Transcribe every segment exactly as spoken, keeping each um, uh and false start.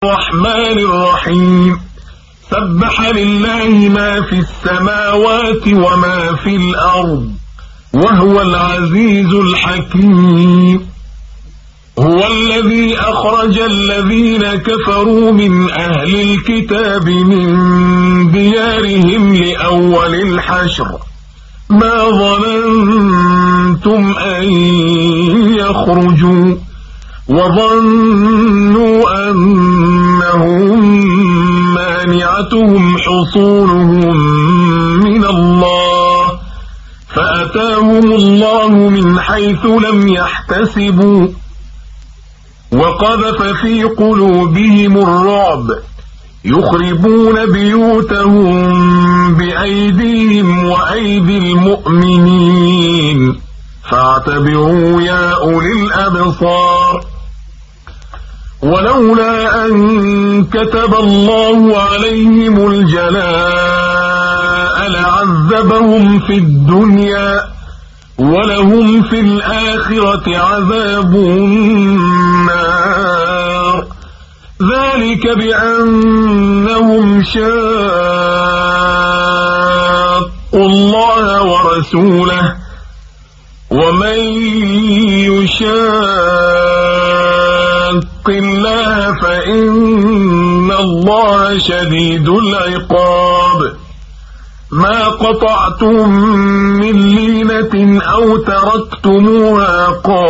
الرحمن الرحيم. سبح لله ما في السماوات وما في الأرض وهو العزيز الحكيم. هو الذي أخرج الذين كفروا من أهل الكتاب من ديارهم لأول الحشر ما ظننتم أن يخرجوا وظنوا أنهم مانعتهم حصولهم من الله فأتاهم الله من حيث لم يحتسبوا وقذف في قلوبهم الرعب يخربون بيوتهم بأيديهم وأيدي المؤمنين فاعتبروا يا أولي الأبصار. ولولا أن كتب الله عليهم الجلاء لعذبهم في الدنيا ولهم في الآخرة عذاب النار ذلك بأنهم شاقوا الله ورسوله ومن يشاق الله فإن الله شديد العقاب. ما قطعتم من لينة أو تركتموها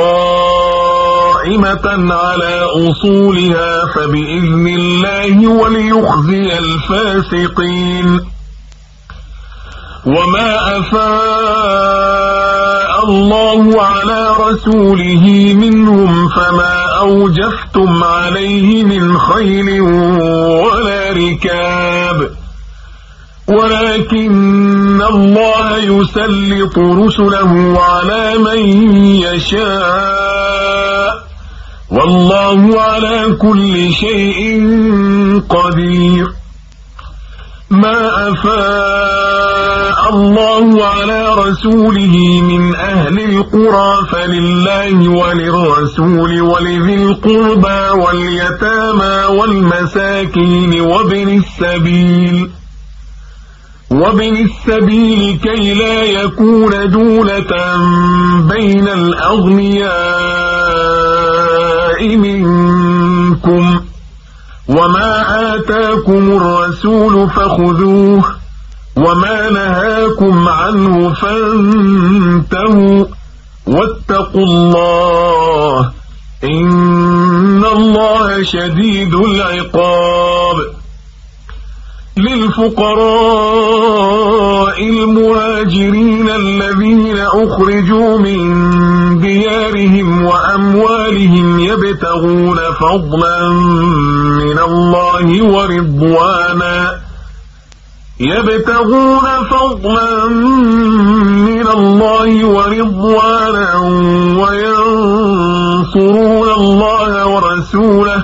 قائمة على أصولها فبإذن الله وليخزي الفاسقين. وما أفاء الله على رسوله منهم فما أوجفتم عليه من خيل ولا ركاب ولكن الله يسلط رسله على من يشاء والله على كل شيء قدير. ما أفاء الله على رسوله من أهل القرى فلله وللرسول ولذي القربى واليتامى والمساكين وابن السبيل وابن السبيل كي لا يكون دولة بين الأغنياء منكم وما آتاكم الرسول فخذوه وما نهاكم عنه فانتهوا واتقوا الله إن الله شديد العقاب. للفقراء المهاجرين الذين أخرجوا من ديارهم وأموالهم يبتغون فضلا من الله ورضوانا يبتغون فضلا من الله ورضوانا وينصرون الله ورسوله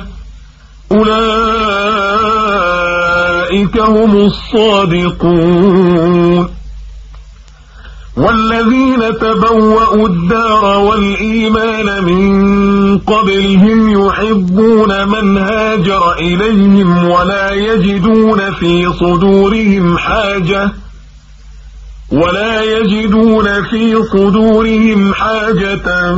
أولئك هم الصادقون. والذين تبوأوا الدار والإيمان من قبلهم يحبون من هاجر إليهم ولا يجدون في صدورهم حاجة ولا يجدون في صدورهم حاجة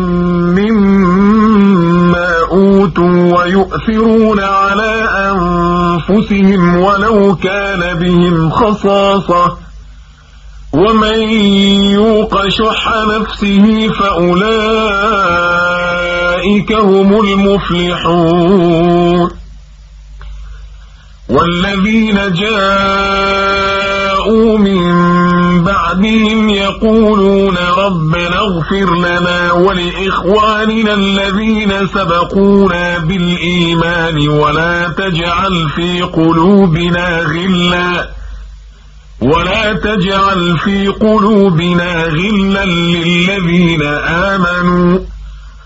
مما أوتوا ويؤثرون على أنفسهم ولو كان بهم خصاصة ومن يوق شح نفسه فأولئك هم المفلحون. والذين جاءوا من بعدهم يقولون ربنا اغفر لنا ولإخواننا الذين سبقونا بالإيمان ولا تجعل في قلوبنا غلا ولا تجعل في قلوبنا غلا للذين آمنوا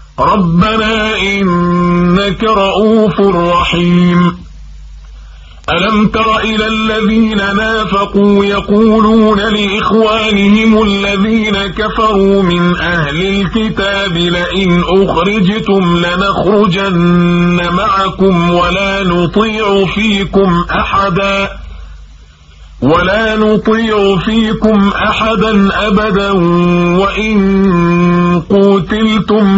ربنا إنك رؤوف رحيم. ألم تر إلى الذين نافقوا يقولون لإخوانهم الذين كفروا من أهل الكتاب لئن أخرجتم لنخرجن معكم ولا نطيع فيكم أحدا ولا نطيع فيكم أحدا أبدا وإن قتلتم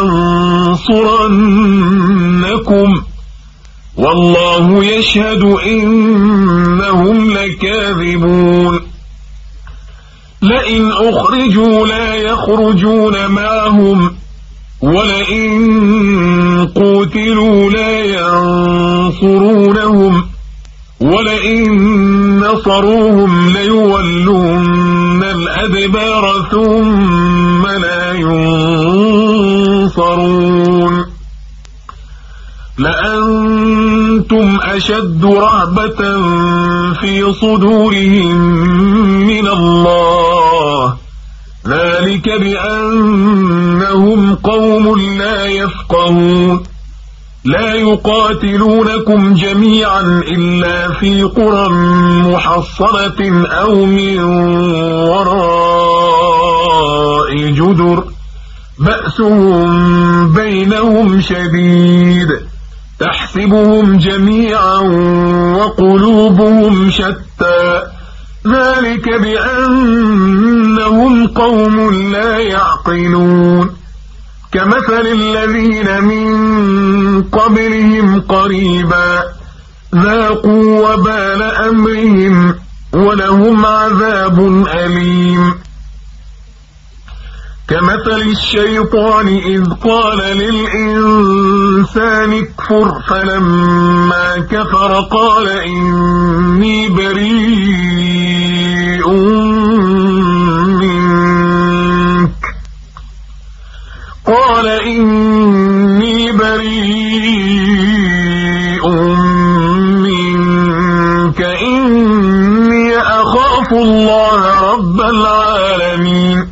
لننصرنكم والله يشهد إنهم لكاذبون لئن أخرجوا لا يخرجون معهم ولئن قتلوا لا ينصرونهم ولئن نصروهم ليولون الأدبار ثم لا ينصرون لأنتم أشد رهبة في صدورهم من الله ذلك بأنهم قوم لا يفقهون لا يقاتلونكم جميعا إلا في قرى محصنة أو من وراء جدر بأسهم بينهم شديد تحسبهم جميعا وقلوبهم شتى ذلك بأنهم قوم لا يعقلون كمثل الذين من قبلهم قريبا ذاقوا وبال أمرهم ولهم عذاب أليم كمثل الشيطان إذ قال للإنسان اكفر فلما كفر قال إني بريء منك قال إني بريء منك إني أخاف الله رب العالمين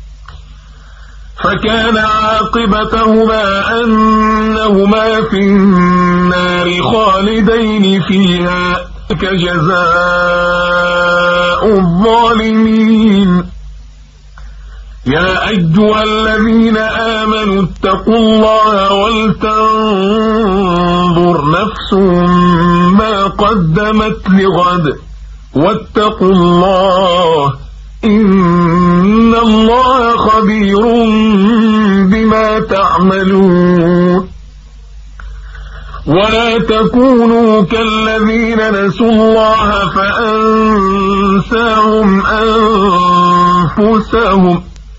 فكان عاقبتهما أنهما في النار خالدين فيها كجزاء الظالمين يا أيها الذين آمنوا اتقوا الله ولتنظر نفس ما قدمت لغد واتقوا الله إن الله خبير بما تعملون ولا تكونوا كالذين نسوا الله فأنساهم أنفسهم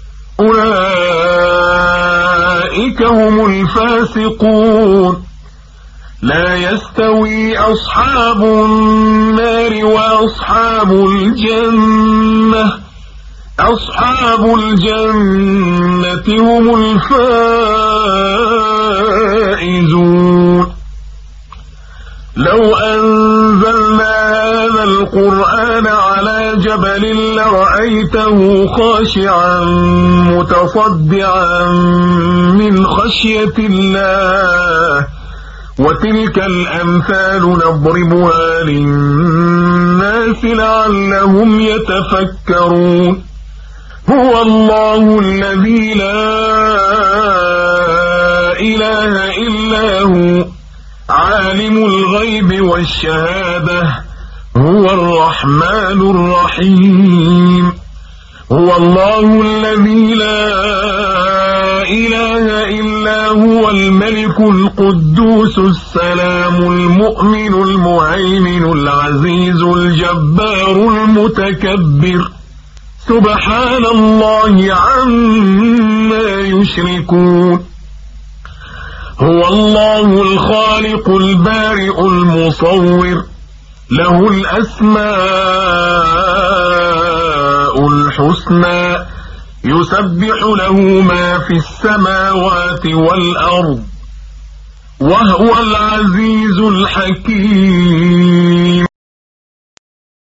أولئك هم الفاسقون لا يستوي أصحاب النار وأصحاب الجنة أصحاب الجنة هم الفائزون لو أنزلنا هذا القرآن على جبل لرأيته خاشعا متصدعا من خشية الله وتلك الأمثال نضربها للناس لعلهم يتفكرون هو الله الذي لا إله إلا هو عالم الغيب والشهادة هو الرحمن الرحيم هو الله الذي لا إله إلا هو الملك القدوس السلام المؤمن المهيمن العزيز الجبار المتكبر سبحان الله عما يشركون هو الله الخالق البارئ المصور له الأسماء الحسنى يسبح له ما في السماوات والأرض وهو العزيز الحكيم